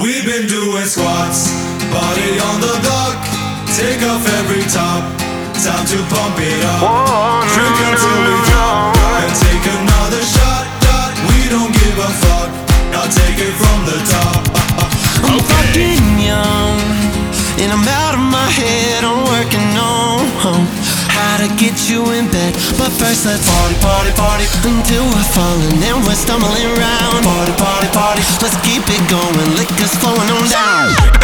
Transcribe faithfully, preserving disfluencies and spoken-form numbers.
We've been doing squats, body on the block. Take off every top, time to pump it up. Oh, Drink no, until no, we no. drop and take another shot, shot. We don't give a fuck, now take it from the top. I'm fucking young, and I'm out of my head. I'm working on how to get you in bed, but first let's party, party, party until we're falling and we're stumbling around. Party, party, party, let's keep it going. Liquor's flowing on down.